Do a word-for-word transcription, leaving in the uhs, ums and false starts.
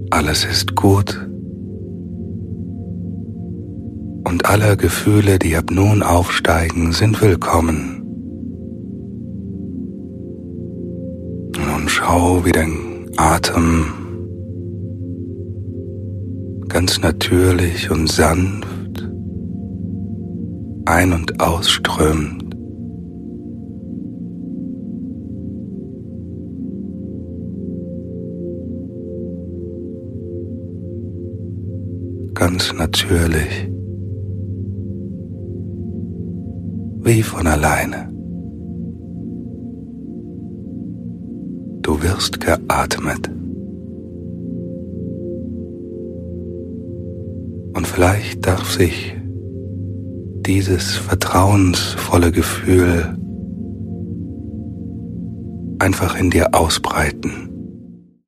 Alles ist gut und alle Gefühle, die ab nun aufsteigen, sind willkommen. Nun schau, wie dein Atem ganz natürlich und sanft ein- und ausströmt. Ganz natürlich, wie von alleine. Du wirst geatmet. Und vielleicht darf sich dieses vertrauensvolle Gefühl einfach in dir ausbreiten.